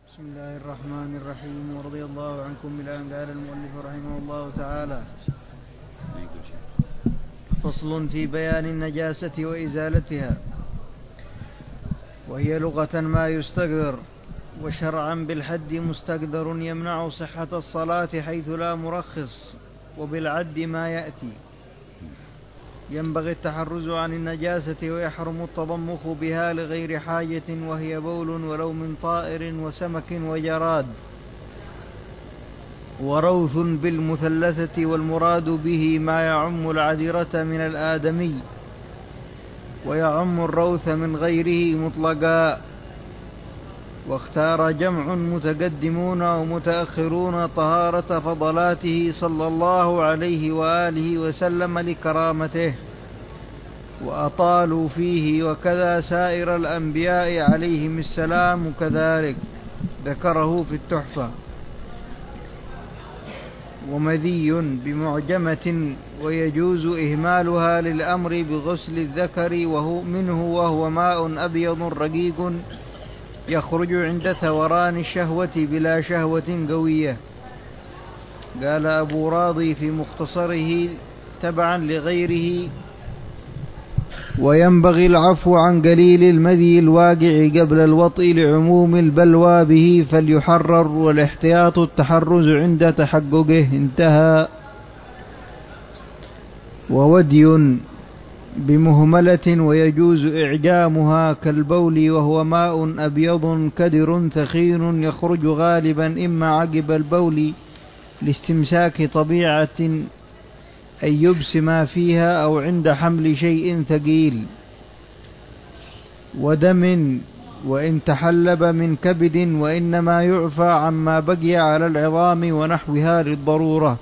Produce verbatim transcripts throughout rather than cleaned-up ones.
بسم الله الرحمن الرحيم. ورضي الله عنكم إلى أن قال المؤلف رحمه الله تعالى: فصل في بيان النجاسة وإزالتها. وهي لغة ما يستقدر، وشرعا بالحد مستقدر يمنع صحة الصلاة حيث لا مرخص، وبالعد ما يأتي. ينبغي التحرز عن النجاسة ويحرم التضمخ بها لغير حاجة، وهي بول ولو من طائر وسمك وجراد، وروث بالمثلثة، والمراد به ما يعم العذرة من الآدمي، ويعم الروث من غيره مطلقا. واختار جمع متقدمون ومتأخرون طهارة فضلاته صلى الله عليه وآله وسلم لكرامته، وأطالوا فيه، وكذا سائر الأنبياء عليهم السلام كذلك، ذكره في التحفة. ومذي بمعجمة، ويجوز إهمالها للأمر بغسل الذكر وهو منه، وهو ماء أبيض رقيق يخرج عند ثوران الشهوة بلا شهوة قوية. قال أبو راضي في مختصره تبعا لغيره: وينبغي العفو عن قليل المذي الواقع قبل الوطء لعموم البلوى به، فليحرر، والاحتياط التحرز عند تحققه. انتهى. وودي بمهملة، ويجوز إعجامها كالبول، وهو ماء أبيض كدر ثخين يخرج غالبا إما عقب البول لاستمساك طبيعة أن يبس ما فيها، أو عند حمل شيء ثقيل. ودم وإن تحلب من كبد، وإنما يعفى عما بقي على العظام ونحوها للضرورة.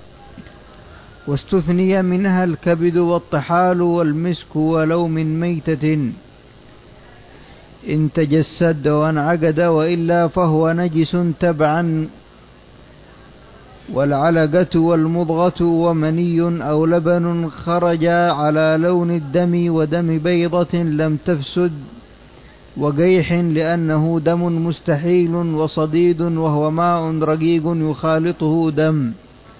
واستثني منها الكبد والطحال والمسك، ولو من ميتة إن تجسد وانعقد، وإلا فهو نجس تبعا. والعلقة والمضغة ومني أو لبن خرج على لون الدم، ودم بيضة لم تفسد، وقيح لأنه دم مستحيل، وصديد وهو ماء رقيق يخالطه دم.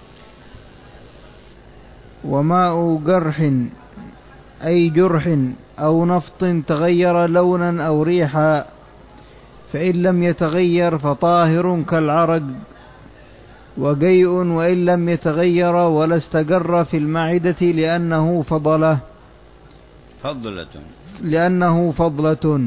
وماء قرح أي جرح أو نفط تغير لونا أو ريحا، فإن لم يتغير فطاهر كالعرق. وقيء وإن لم يتغير ولا استقر في المعدة لأنه فضلة فضلة لأنه فضلة.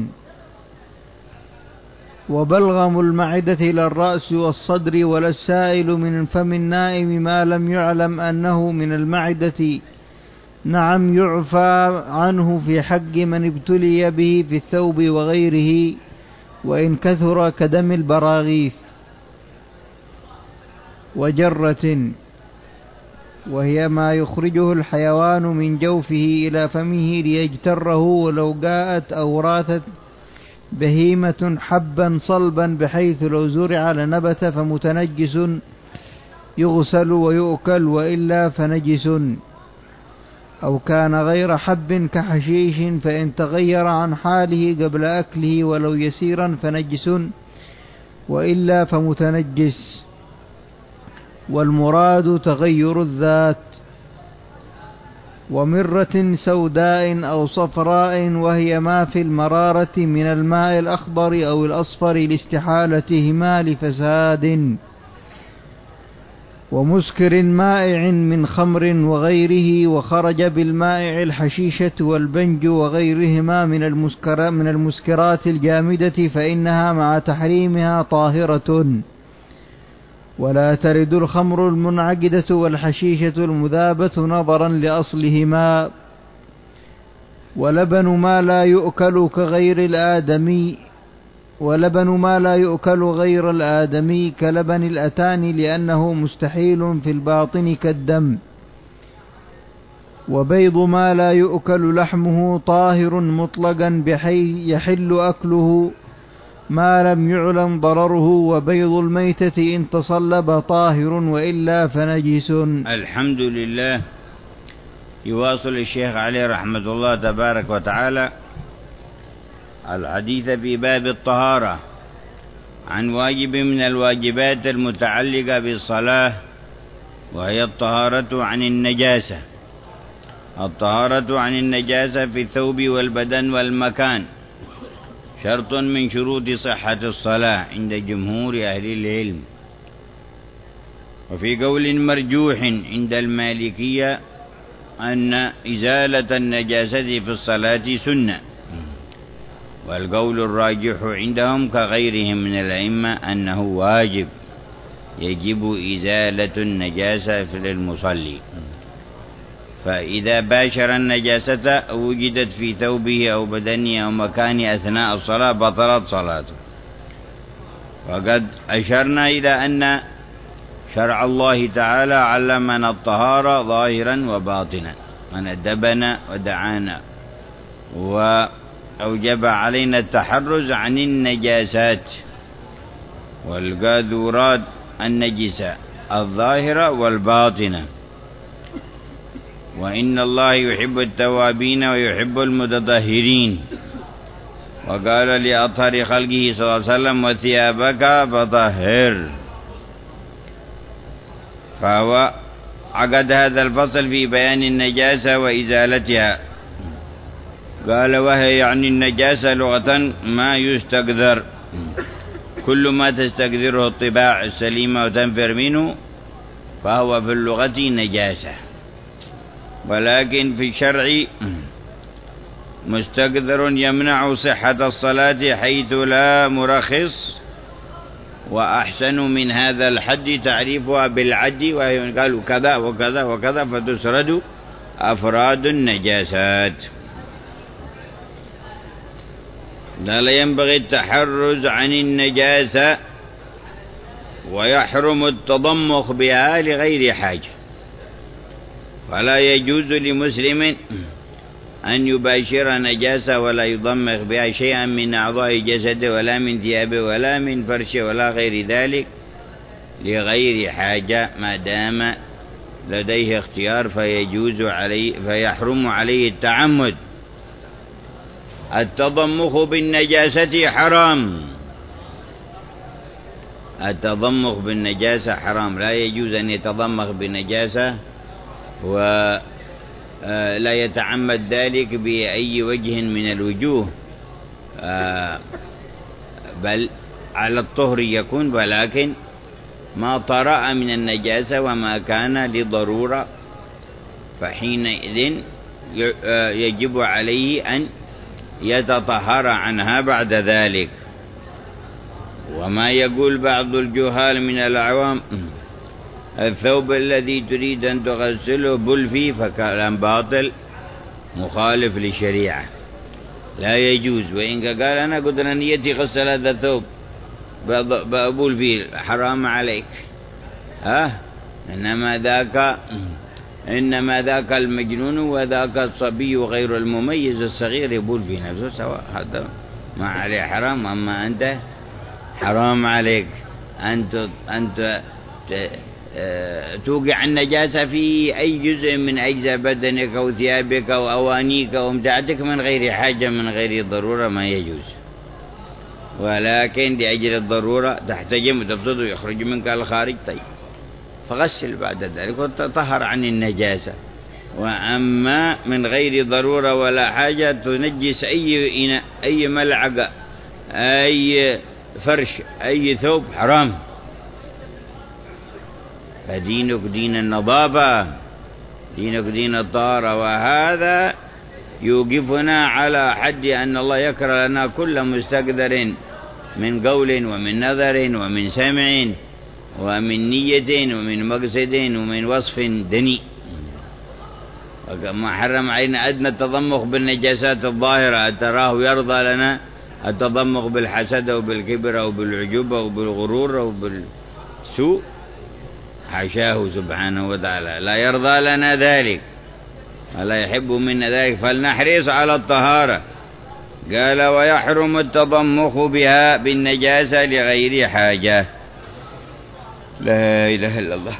وبلغم المعدة لا الرأس والصدر، ولا السائل من فم النائم ما لم يعلم أنه من المعدة. نعم، يعفى عنه في حق من ابتلي به في الثوب وغيره، وإن كثر كدم البراغيث. وجرة، وهي ما يخرجه الحيوان من جوفه إلى فمه ليجتره، ولو جاءت أو راثت بهيمة حبا صلبا بحيث لو زرع لنبت، فمتنجس يغسل ويؤكل، وإلا فنجس. أو كان غير حب كحشيش، فإن تغير عن حاله قبل أكله ولو يسيرا فنجس، وإلا فمتنجس. والمراد تغير الذات. ومرة سوداء أو صفراء، وهي ما في المرارة من الماء الأخضر أو الأصفر لاستحالتهما لفساد. ومسكر مائع من خمر وغيره، وخرج بالمائع الحشيشة والبنج وغيرهما من المسكر من المسكرات الجامدة، فإنها مع تحريمها طاهرة. ولا ترد الخمر المنعقدة والحشيشة المذابة نظرا لأصلهما. ولبن ما لا يؤكل كغير الآدمي ولبن ما لا يؤكل غير الآدمي كلبن الأتان، لأنه مستحيل في الباطن كالدم. وبيض ما لا يؤكل لحمه طاهر مطلقا، بحيث يحل أكله ما لم يعلم ضرره. وبيض الميتة إن تصلب طاهر، وإلا فنجس. الحمد لله. يواصل الشيخ عليه رحمة الله تبارك وتعالى الحديث في باب الطهارة. عن واجب من الواجبات المتعلقة بالصلاة، وهي الطهارة عن النجاسة. الطهارة عن النجاسة في الثوب والبدن والمكان شرط من شروط صحة الصلاة عند جمهور أهل العلم. وفي قول مرجوح عند المالكية أن إزالة النجاسة في الصلاة سنة، والقول الراجح عندهم كغيرهم من الأئمة أنه واجب، يجب إزالة النجاسة للمصلي. فإذا باشر النجاسة وجدت في ثوبه أو بدنه أو مكانه أثناء الصلاة بطلت صلاته. وقد أشرنا إلى أن شرع الله تعالى علمنا الطهارة ظاهرا وباطنا، من أدبنا ودعانا، وأوجب علينا التحرز عن النجاسات والقاذورات النجسة الظاهرة والباطنة. وإن الله يحب التوابين ويحب المتطهرين، وقال لأطهر خلقه صلى الله عليه وسلم: وثيابك فطهر. فهو عقد هذا الفصل في بيان النجاسة وإزالتها. قال: وهي يعني النجاسة لغة ما يستقذر، كل ما تستقذره الطباع السليمة وتنفر منه فهو في اللغة نجاسة. ولكن في الشرع مستقذر يمنع صحة الصلاة حيث لا مرخص. وأحسن من هذا الحد تعريفها بالعد، وهي قالوا كذا وكذا وكذا فتسرد أفراد النجاسات. لا ينبغي التحرز عن النجاسة، ويحرم التضمخ بها لغير حاجة. ولا يجوز لمسلم أن يباشر نجاسة ولا يضمخ بها شيئا من أعضاء جسده ولا من ثيابه ولا من فرشه ولا غير ذلك لغير حاجة، ما دام لديه اختيار فيجوز عليه فيحرم عليه التعمد. التضمخ بالنجاسة حرام، التضمخ بالنجاسة حرام، لا يجوز أن يتضمخ بالنجاسة ولا يتعمد ذلك بأي وجه من الوجوه، بل على الطهر يكون، ولكن ما طرأ من النجاسة وما كان لضرورة فحينئذ يجب عليه أن يتطهر عنها بعد ذلك. وما يقول بعض الجهال من العوام: الثوب الذي تريد أن تغسله بل فيه، فكلام باطل مخالف للشريعة، لا يجوز. وإن قال: أنا قدر نيتي غسل هذا الثوب بقول فيه، حرام عليك. ها إنما ذاك إنما ذاك المجنون وذاك الصبي غير المميز الصغير يبول في نفسه سواء، هذا ما عليه حرام. أما أنت حرام عليك أنت أنت توقع النجاسة في أي جزء من أجزاء بدنك أو ثيابك أو أوانيك أو امتعتك من غير حاجة من غير ضرورة، ما يجوز. ولكن لأجل الضرورة تحتجم وتفسد ويخرج منك الخارج، طيب فغسل بعد ذلك وتطهر عن النجاسة. وأما من غير ضرورة ولا حاجة تنجس أي إناء، أي ملعقة، أي فرش، أي ثوب، حرام. فدينك دين النظافة، دينك دين الطهارة. وهذا يوقفنا على حد أن الله يكره لنا كل مستقدر من قول ومن نظر ومن سمع ومن نية ومن مقصد ومن وصف دني. وكما حرم علينا أدنى التضمخ بالنجاسات الظاهرة، تراه يرضى لنا التضمخ بالحسد أو بالكبر أو بالعجوب أو بالغرور أو بالسوء، حاشاه سبحانه وتعالى، لا يرضى لنا ذلك ولا يحب منا ذلك، فلنحرص على الطهارة. قال: ويحرم التضمخ بها بالنجاسة لغير حاجة. لا إله إلا الله.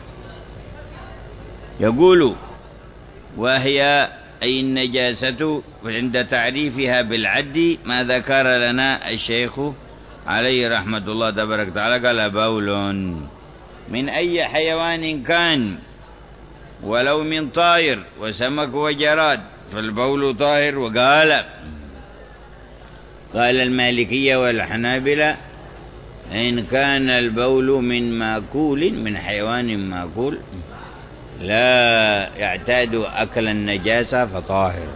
يقول: وهي أي النجاسة عند تعريفها بالعد ما ذكر لنا الشيخ عليه رحمة الله تبارك وتعالى قال بول من أي حيوان كان ولو من طائر وسمك وجراد فالبول طاهر. وقال قال المالكية والحنابلة إن كان البول من ماكول من حيوان ماكول لا يعتاد أكل النجاسة فطاهر.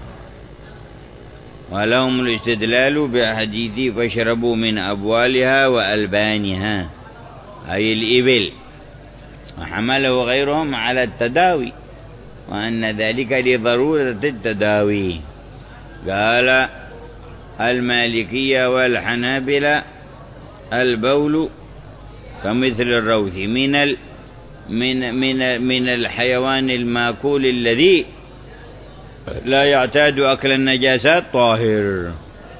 ولهم الاستدلال بحديث فاشربوا من أبوالها وألبانها أي الإبل، وحمله غيرهم على التداوي وأن ذلك لضرورة التداوي. قال المالكية والحنابلة البول كمثل الروث من ال من من من الحيوان الماكول الذي لا يعتاد أكل النجاسات طاهر.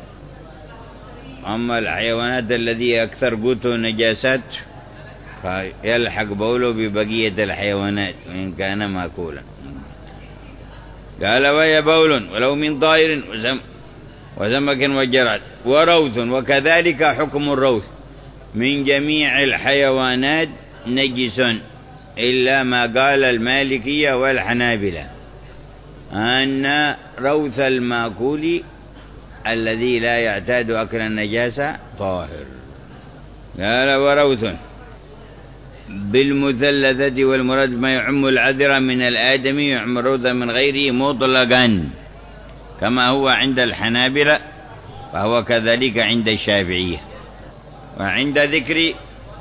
أما الحيوانات الذي أكثر قوته نجاسات فيلحق بوله ببقية الحيوانات وإن كان ماكولا. قال وهي بول ولو من طائر وسم وسمك وجراد وروث. وكذلك حكم الروث من جميع الحيوانات نجس إلا ما قال المالكية والحنابلة أن روث الماكول الذي لا يعتاد أكل النجاسة طاهر. قال وروث بالمثلثة والمراد ما يعم العذرة من الآدمي يعم الروث من غيره مطلقا كما هو عند الحنابلة فهو كذلك عند الشافعية. وعند ذكر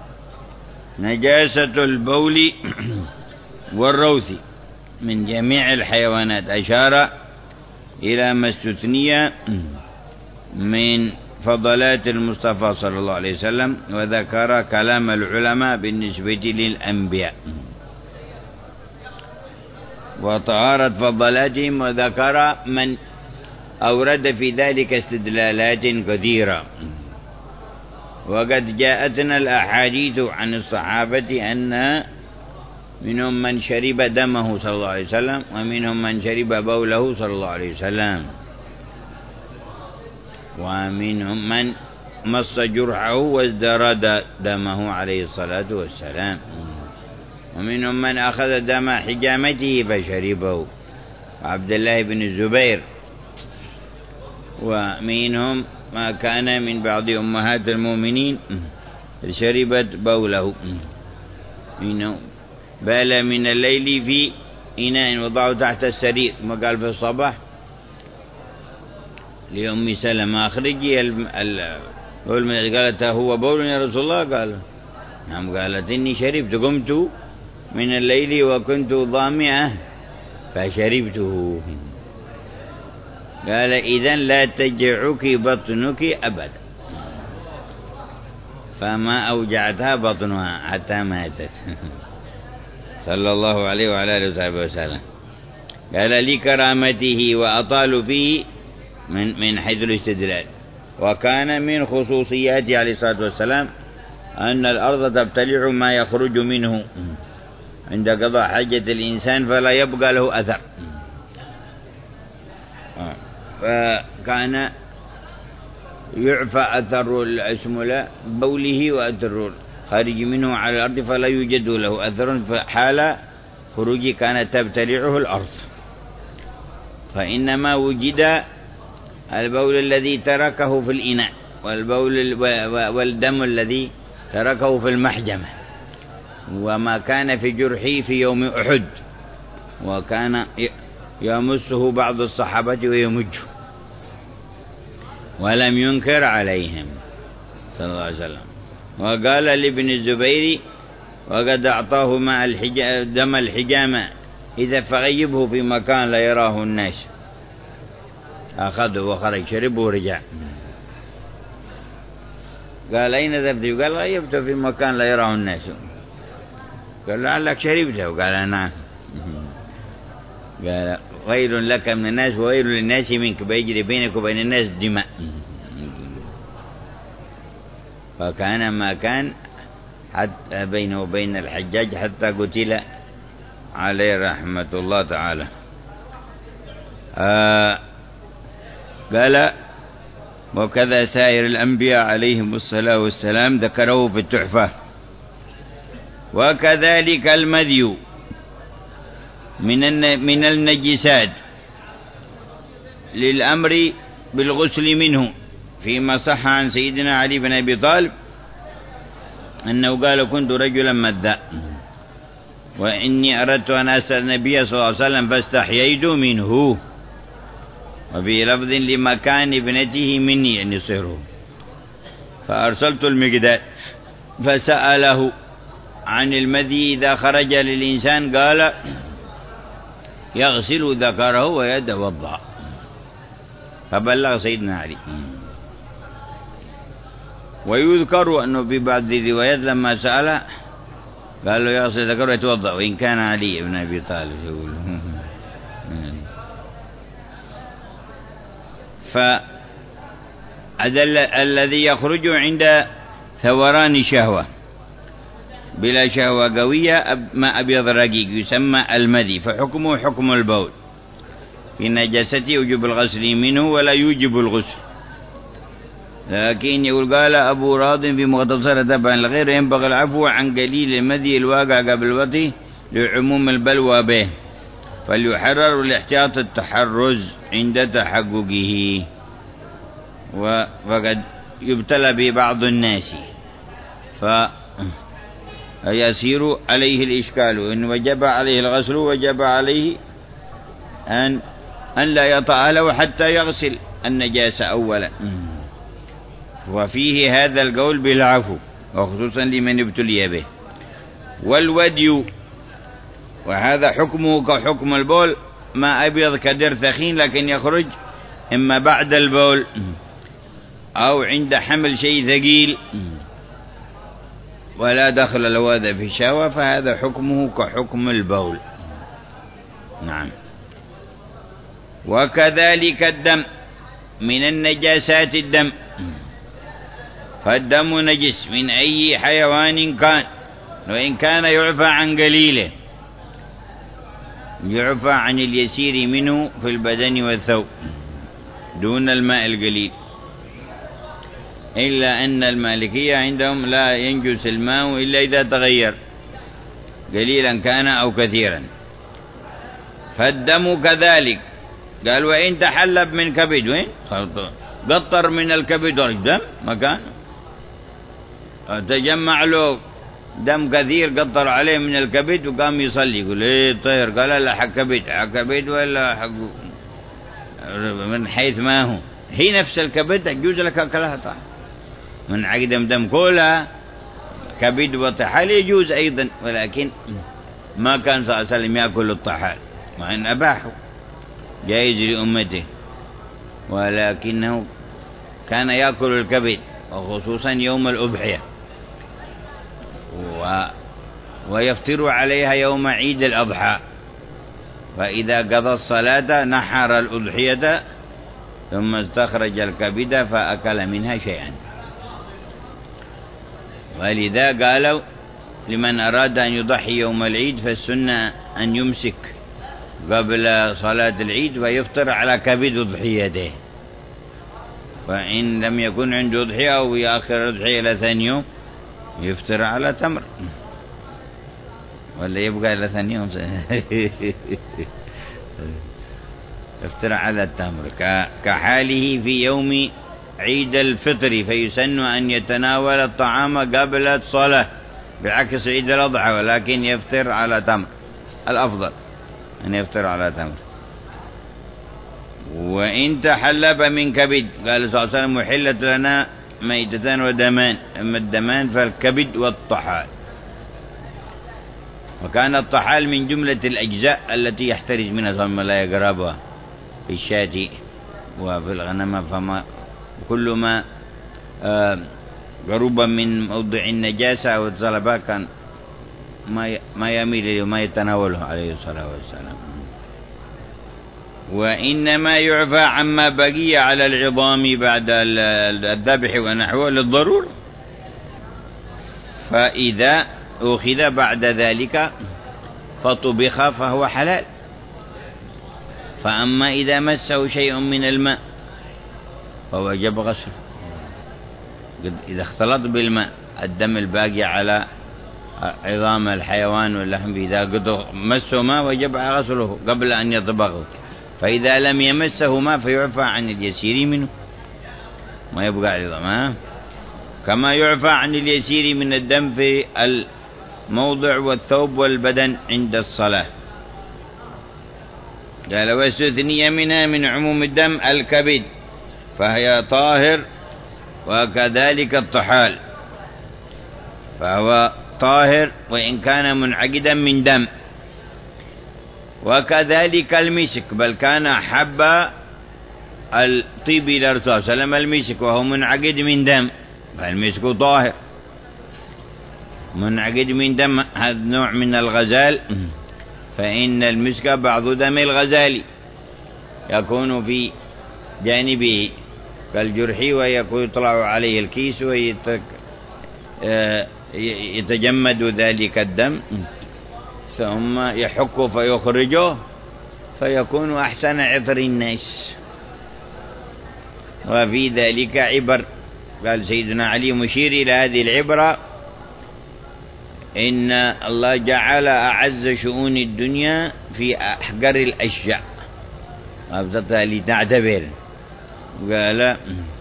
نجاسة البول والروث من جميع الحيوانات أشار إلى ما استثني من فضلات المصطفى صلى الله عليه وسلم وذكر كلام العلماء بالنسبة للأنبياء وطهارة فضلاتهم وذكر من أورد في ذلك استدلالات كثيرة. وقد جاءتنا الأحاديث عن الصحابة أن منهم من شرب دمه صلى الله عليه وسلم ومنهم من شرب بوله صلى الله عليه وسلم ومنهم من مص جرحه وازدرد دمه عليه الصلاة والسلام ومنهم من أخذ دم حجامته فشربه عبد الله بن الزبير ومنهم ما كان من بعض أمهات المؤمنين شربت بوله منه بال من الليل في إناء وضعه تحت السرير ما قال في الصباح لأم سلمة أخرجي البول قالت هو بول يا رسول الله قال نعم قالت إني شربت قمت من الليل وكنت ضامعة فشربته. قال إذن لا تجعك بطنك أبدا فما أوجعتها بطنها حتى ماتت صلى الله عليه وعلى آله وصحبه وسلم. قال لكرامته وأطال فيه من من حيث الاستدلال. وكان من خصوصياته عليه الصلاة والسلام أن الأرض تبتلع ما يخرج منه عند قضاء حاجة الإنسان فلا يبقى له أثر. فكان يعفى أثر الأسملة بوله وأثر خارج منه على الأرض فلا يوجد له أثر فحال خروجه كانت تبتلعه الأرض. فإنما وجد البول الذي تركه في الإناء والبول والدم الذي تركه في المحجمة وما كان في جرحه في يوم أحد وكان يمسه بعض الصحابة ويمجه ولم ينكر عليهم صلى الله عليه وسلم. وقال لابن الزبير وقد أعطاه ماء الحجام دم الحجامة إذا فغيبه في مكان لا يراه الناس أخذه وخرج شربه ورجع. قال أين ذهبت؟ قال غيبته في مكان لا يراه الناس. قال لعلك شربته؟ قال نعم. قال غير لك من الناس وغير للناس منك بيجري بينك وبين الناس دماء. فكان ما كان حتى بينه وبين الحجاج حتى قتل عليه رحمة الله تعالى. آه قال وكذا سائر الأنبياء عليهم الصلاة والسلام ذكره في التحفة. وكذلك المذي من من النجسات للأمر بالغسل منه، فيما صح عن سيدنا علي بن أبي طالب أنه قال: كنت رجلا مذاء وإني أردت أن أسأل النبي صلى الله عليه وسلم فاستحييت منه. وفي لفظ: لمكان ابنته مني، أن يصهره، فأرسلت المقداد فسأله عن المذي إذا خرج للإنسان، قال: يغسل ذكره ويتوضأ. فبلغ سيدنا علي. ويذكر أنه في بعض الروايات لما سأله قال له: يغسل ذكره ويتوضأ، وإن كان علي بن أبي طالب يقول. فأدل الذي يخرج عند ثوران الشهوة بلا شهوة قوية ما أبيض رقيق يسمى المذي، فحكمه حكم البول في نجاسته يوجب الغسل منه ولا يوجب الغسل. لكن يقول: قال أبو راض في مختصر تبعا لغير: ينبغي العفو عن قليل المذي الواقع قبل الوطي لعموم البلوى به، فليحرر الاحتياط التحرز عند تحققه. وقد يبتلى ببعض الناس فيسير عليه الإشكال، إن وجب عليه الغسل وجب عليه أن أن لا يطأ له حتى يغسل النجاسة أولا. وفيه هذا القول بالعفو، وخصوصا لمن ابتلي به. والودي، وهذا حكمه كحكم البول، ما أبيض كدر ثخين لكن يخرج إما بعد البول أو عند حمل شيء ثقيل ولا دخل له هذا في شهوة، فهذا حكمه كحكم البول. نعم. وكذلك الدم من النجاسات الدم، فالدم نجس من أي حيوان كان، وإن كان يعفى عن قليله، يعفى عن اليسير منه في البدن والثوب دون الماء القليل، إلا أن المالكية عندهم لا ينجس الماء إلا إذا تغير قليلا كان أو كثيرا. فالدم كذلك، قال: وإن تحلب من كبد، وين قطر من الكبد دم مكان، تجمع له دم كثير قطر عليه من الكبد وقام يصلي، يقول: ايه طير؟ قال: لا، حق كبد، حق كبد ولا حق من حيث ما هو، هي نفس الكبد تجوز لك أكلها طعام من عقدم دم كلها كبد وطحال يجوز أيضا، ولكن ما كان صلى الله عليه وسلم يأكل الطحال، مع أن أباحه جائز لأمته، ولكنه كان يأكل الكبد وخصوصا يوم الأضحية، و... ويفطر عليها يوم عيد الأضحى، فإذا قضى الصلاة نحر الأضحية ثم استخرج الكبد فأكل منها شيئا. ولذا قالوا: لمن أراد أن يضحي يوم العيد فالسنة أن يمسك قبل صلاة العيد ويفطر على كبد أضحيته، وإن لم يكن عنده أضحية أو يأخر الأضحية إلى ثاني يوم يفطر على تمر، ولا يبقى إلى ثاني يوم يفطر على التمر كحاله في يوم عيد الفطر، فيسن أن يتناول الطعام قبل الصلاة بعكس عيد الأضحى، ولكن يفطر على تمر، الأفضل أن يفطر على تمر. وإن تحلب من كبد، قال صلى الله عليه وسلم: محلت لنا ميتتان ودمان، أما الدمان فالكبد والطحال. وكان الطحال من جملة الأجزاء التي يحترز منها ثم لا يقربها في الشاة وفي الغنم، فما كل ما قرب من موضع النجاسة أو الطلبة كان ما ما يميل إليه وما يتناوله عليه الصلاة والسلام. وإنما يعفى عما بقي على العظام بعد الذبح ونحوه للضرورة، فإذا أخذ بعد ذلك فطبخ فهو حلال. فأما إذا مسه شيء من الماء فوجب غسله. إذا اختلط بالماء الدم الباقي على عظام الحيوان واللحم إذا قد مسه ماء وجب غسله قبل أن يطبخه، فإذا لم يمسه ماء فيعفى عن اليسير منه ما يبقى عظام، كما يعفى عن اليسير من الدم في الموضع والثوب والبدن عند الصلاة. قال واستثني منها من عموم الدم الكبد فهي طاهر، وكذلك الطحال فهو طاهر وإن كان منعقدا من دم، وكذلك المسك، بل كان أحب الطيب إلى الرسول صلى الله عليه وسلم المسك وهو منعقد من دم، فالمسك طاهر منعقد من دم. هذا نوع من الغزال، فإن المسك بعض دم الغزال يكون في جانبه كالجرح ويكون يطلع عليه الكيس ويتجمد ذلك الدم ثم يحك فيخرجه فيكون أحسن عطر الناس. وفي ذلك عبر، قال سيدنا علي مشير إلى هذه العبرة: إن الله جعل أعز شؤون الدنيا في أحقر الأشياء، أبسطها لتعتبر. قال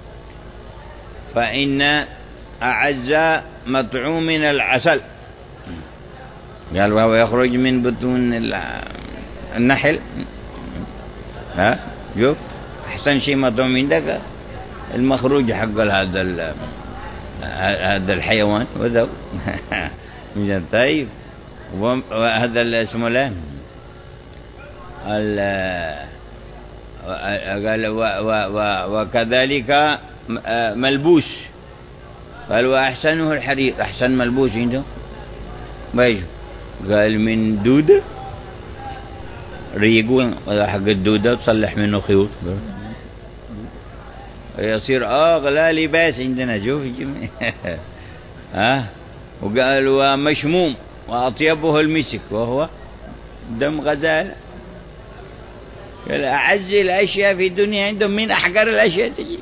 فإن أعز مطعوم من العسل، قال وهو يخرج من بطون النحل. ها شوف أحسن شيء مطعوم عندك المخروج حق هذا هذا الحيوان وذو طيب. وهذا اسمه له قال وكذلك ملبوس، قال وأحسنه الحرير، أحسن ملبوس عنده بايش، قال من دودة ريقون حق الدودة تصلح منه خيوط يصير أغلى لباس عندنا. شوف ها. وقال ومشموم وأطيبه المسك وهو دم غزال. قال أعز الأشياء في الدنيا عندهم من أحقر الأشياء تجي.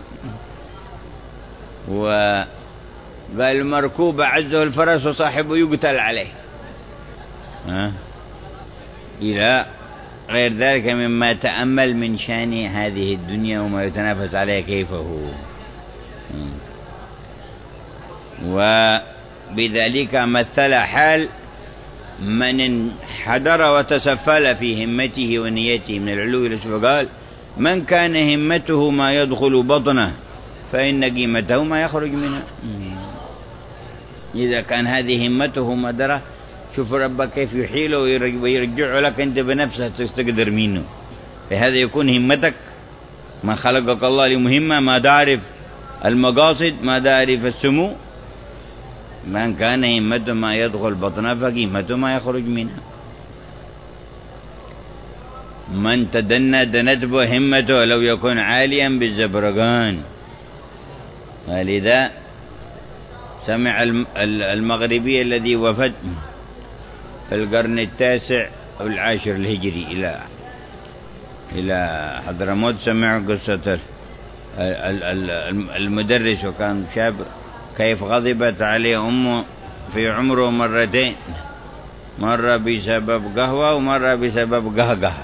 وقال مركوب أعزه الفرس وصاحبه يقتل عليه، ها إلى غير ذلك مما تأمل من شان هذه الدنيا وما يتنافس عليها كيف هو. وبذلك مثل حال من انحدر وتسفل في همته ونيته من العلو إلى السفل. قال من كان همته ما يدخل بطنه فإن قيمته ما يخرج منه. إذا كان هذه همته مدرة، شوف ربك كيف يحيله ويرجعه لك أنت بنفسك تستقدر منه. فهذا يكون همتك، ما خلقك الله لمهمة، ما تعرف المقاصد، ما تعرف السمو. من كان همته ما يدخل بطنه فقيمته ما يخرج منه. من تدنى دنت به همته لو يكون عاليا بالزبرقان. ولذا سمع المغربي الذي وفد في القرن التاسع أو العاشر الهجري إلى إلى حضرموت، سمع قصة المدرس وكان شاب كيف غضبت عليه أمه في عمره مرتين، مرة بسبب قهوة ومرة بسبب قهقه.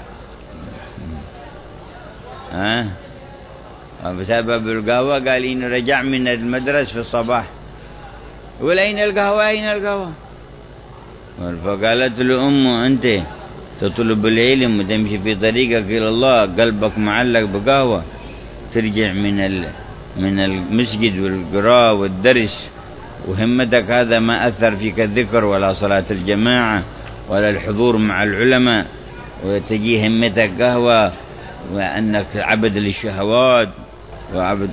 ها بسبب القهوة قال إنه رجع من المدرسة في الصباح، يقول أين القهوة أين القهوة؟ فقالت له أمه أنت تطلب العلم وتمشي في طريقك إلى الله قلبك معلق بقهوة، ترجع من من المسجد والقراءة والدرس وهمتك هذا ما أثر فيك الذكر ولا صلاة الجماعة ولا الحضور مع العلماء، وتجي همتك قهوة وأنك عبد للشهوات وعبد.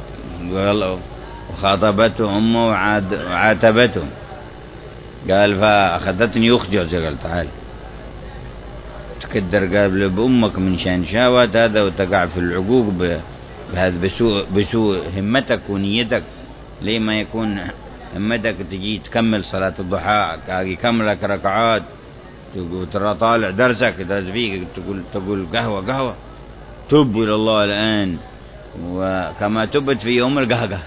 وخاطبته أمه وعاتبته، قال فأخذتني أختي قال تعال تكدر قابل بأمك من شان شهوات هذا وتقع في العقوق بهذا بسوء, بسوء همتك ونيتك. ليه ما يكون همتك تجي تكمل صلاة الضحى يكملك ركعات ترى طالع درسك درس فيك تقول تقول قهوة قهوة. تب إلى الله الآن وكما تبت في يوم القهقه.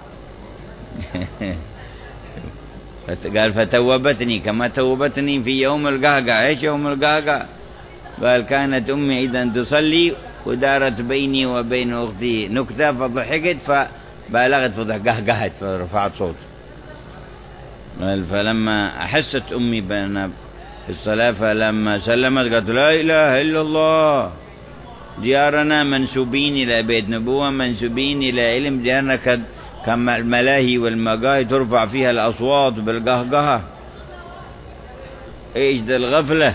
قال فتوبتني كما توبتني في يوم القهقه. ايش يوم القهقه؟ قال كانت أمي إذا تصلي ودارت بيني وبين أختي نكتة فضحكت فبالغت فقهقهت فرفعت صوت. قال فلما أحست أمي بأن في الصلاة فلما سلمت قالت لا إله إلا الله، ديارنا منسوبين إلى بيت نبوة، منسوبين إلى علم، ديارنا كما الملاهي والمقاهي ترفع فيها الأصوات بالقهقهة. إيش ذا الغفلة؟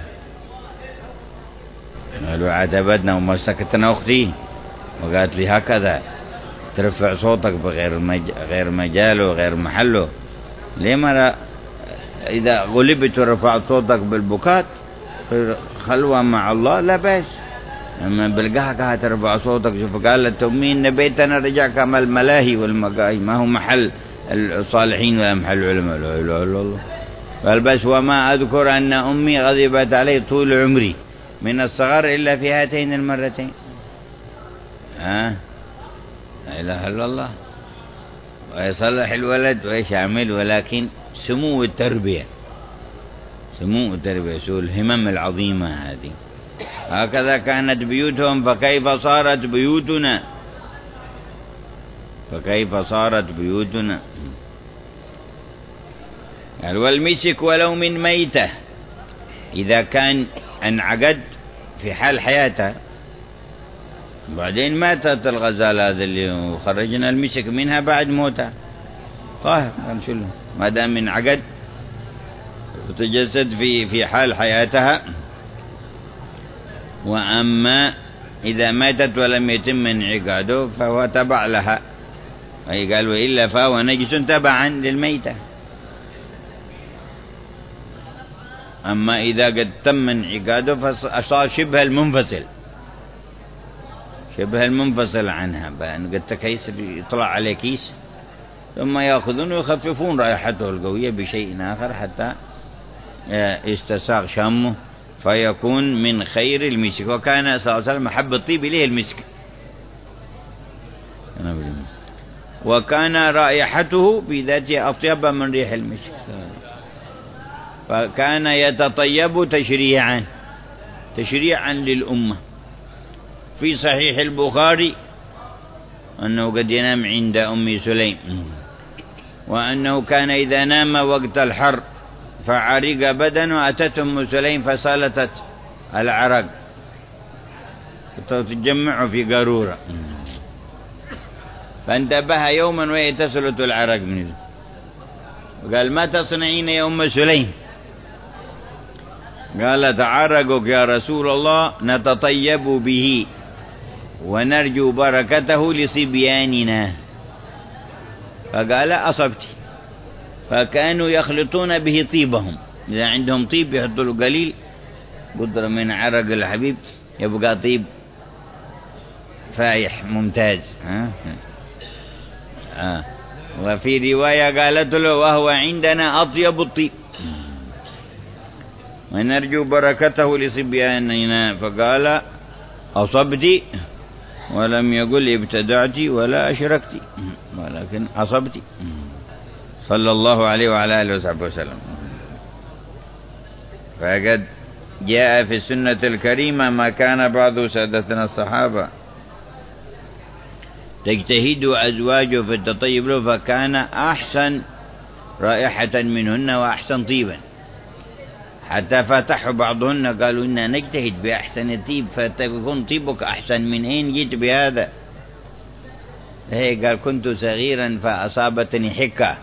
قالوا عاتبتنا ومسكتنا أختي وقالت لي هكذا ترفع صوتك بغير مج... غير مجاله وغير محله. لما إذا غلبت ورفعت صوتك بالبكات في خلوة مع الله لا بأس، أما بالقهقه ترفع صوتك. شوف قالت أمي إن بيتنا رجع كما الملاهي والمقاهي، ما هو محل الصالحين ولا محل العلماء. لا إله إلا الله. قال بس وما أذكر أن أمي غضبت علي طول عمري من الصغر إلا في هاتين المرتين. ها لا إله إلا الله. ويصلح الولد وإيش يعمل، ولكن سمو التربية، سمو التربية، سوء الهمم العظيمة هذه. هكذا كانت بيوتهم فكيف صارت بيوتنا، فكيف صارت بيوتنا. قال والمسك ولو من ميتة، إذا كان انعقد في حال حياتها بعدين ماتت الغزالة هذه اللي خرجنا المسك منها بعد موتها طاهر، نشيله ما دام انعقد وتجسد في في حال حياتها. وأما إذا ماتت ولم يتم انعقاده فهو تبع لها، أي قال وإلا فهو نجس تبعا للميتة. أما إذا قد تم انعقاده فصار شبه المنفصل، شبه المنفصل عنها، بأن قد تكيس يطلع عليه كيس ثم يأخذون ويخففون رائحته القوية بشيء آخر حتى يستساغ شامه فيكون من خير المسك. وكان صلى الله عليه وسلم حب الطيب إليه المسك، وكان رائحته بذاته أطيب من ريح المسك، فكان يتطيب تشريعا تشريعا للأمة. في صحيح البخاري أنه قد ينام عند أم سليم، وأنه كان إذا نام وقت الحر فعرق بدنه أتت أم سليم فسالتت العرق تتجمع في قارورة، فانتبه يوما وهي تسلت العرق منه وقال ما تصنعين يا أم سليم؟ قالت عرقك يا رسول الله نتطيب به ونرجو بركته لصبياننا. فقال أصبت. فكانوا يخلطون به طيبهم، إذا عندهم طيب يحطوا له قليل قدر من عرق الحبيب يبقى طيب فايح ممتاز. ها؟ آه. وفي رواية قالت له وهو عندنا أطيب الطيب ونرجو بركته لصبياننا. فقال أصبت، ولم يقل ابتدعت ولا أشركت، ولكن أصبت صلى الله عليه وعلى آله وصحبه وسلم. فقد جاء في السنة الكريمة ما كان بعض سادتنا الصحابة تجتهد أزواجه في التطيب له فكان أحسن رائحة منهن وأحسن طيبا، حتى فتحوا بعضهن قالوا إنا نجتهد بأحسن طيب فتكون طيبك أحسن، من أين جئت بهذا؟ هي قال كنت صغيرا فأصابتني حكة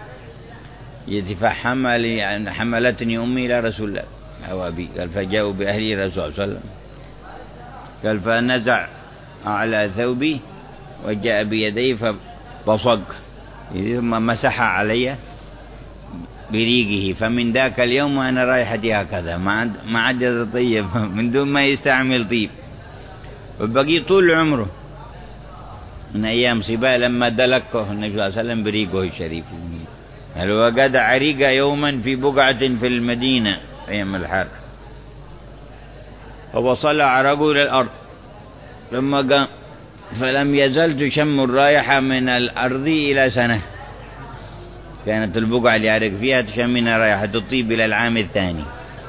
فحمل حملتني أمي إلى رسول الله أو أبي، قال فجاءوا بأهلي رسول الله صلى الله عليه وسلم، قال فنزع أعلى ثوبي وجاء بيديه فبصق ثم مسح علي بريقه، فمن ذاك اليوم أنا رايحتي هكذا ما عاد طيب من دون ما يستعمل طيب. وبقي طول عمره من أيام صبا لما دلكه النبي صلى الله عليه وسلم بريقه الشريف. قال وقد عرق يوما في بقعة في المدينة أيام الحر فوصل عرقه إلى الأرض، لما قام فلم يزل تشم الرائحة من الأرض إلى سنة. كانت البقعة اللي يعرق فيها تشم منها رائحة الطيب إلى العام الثاني،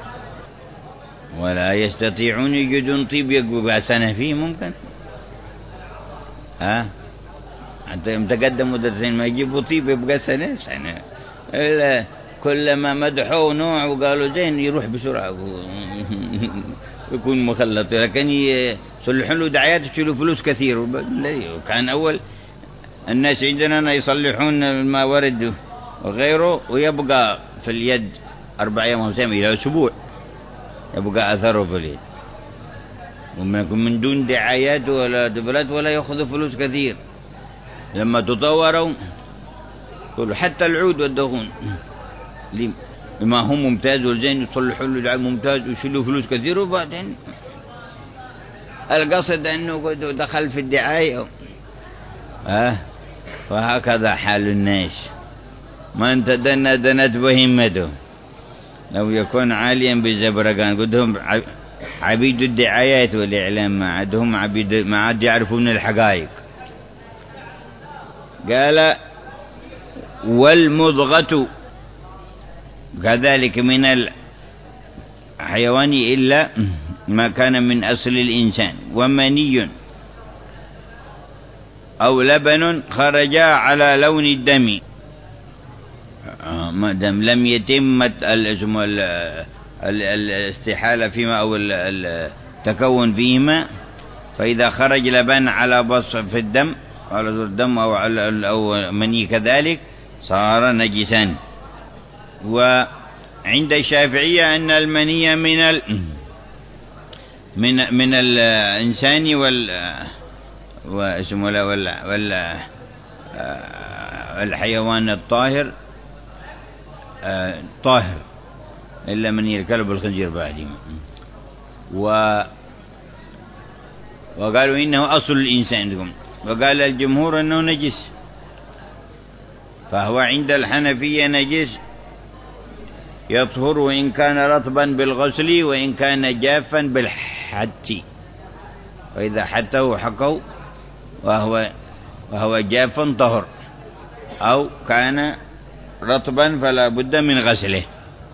ولا يستطيعون يجدون طيب يقبل سنة فيه ممكن. ها حتى يوم تقدم مدرسين ما يجيبوا طيب يبقى سنة سنة. إلا كلما مدحوا نوع وقالوا زين يروح بسرعة يكون مخلط، لكن يصلحون له دعايات يشيلوا فلوس كثير. كان أول الناس عندنا يصلحون الموارد وغيره ويبقى في اليد أربع أيام وخمسين إلى أسبوع يبقى أثره في اليد، ومن دون دعايات ولا دبلات ولا يأخذ فلوس كثير. لما تطوروا قالوا حتى العود والدهون لما هم ممتاز والزين يصلحوا له دعاية ممتاز ويشيلوا فلوس كثير، وبعدين القصد أنه دخل في الدعاية. آه وهكذا حال الناس، من تدنى دنت بهمته. لو يكون عاليا بالزبرقان قدهم عبيد الدعايات والإعلام، ما عندهم عبيد ما عاد يعرفون الحقائق. قال والمضغة كذلك من الحيوان إلا ما كان من أصل الإنسان، ومني أو لبن خرج على لون الدم ما دام لم يتم الاستحالة فيما أو التكون فيهما. فإذا خرج لبن على بص في الدم على الدم أو على أو مني كذلك صار نجسا. وعند الشافعية أن المني من ال من من الإنسان وال واسمه لا ولا ولا الحيوان الطاهر طاهر إلا من الكلب والخنزير بعدهم. و وقالوا إنه أصل الإنسان، وقال الجمهور أنه نجس، فهو عند الحنفية نجس يطهر وإن كان رطبا بالغسل وإن كان جافا بالحت. وإذا حته حقوا وهو وهو جاف طهر، أو كان رطبا فلا بد من غسله.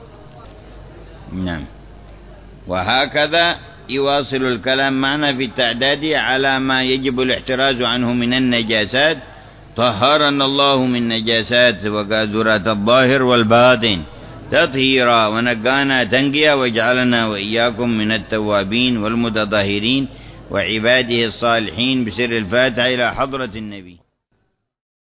نعم. وهكذا يواصل الكلام معنا في التعداد على ما يجب الاحتراز عنه من النجاسات. طهرنا الله من نجاسات وقاذورات الظاهر والباطن تطهيرا، ونقانا تنقيا، وجعلنا وإياكم من التوابين والمتطهرين وعباده الصالحين، بسر الفاتحة إلى حضرة النبي.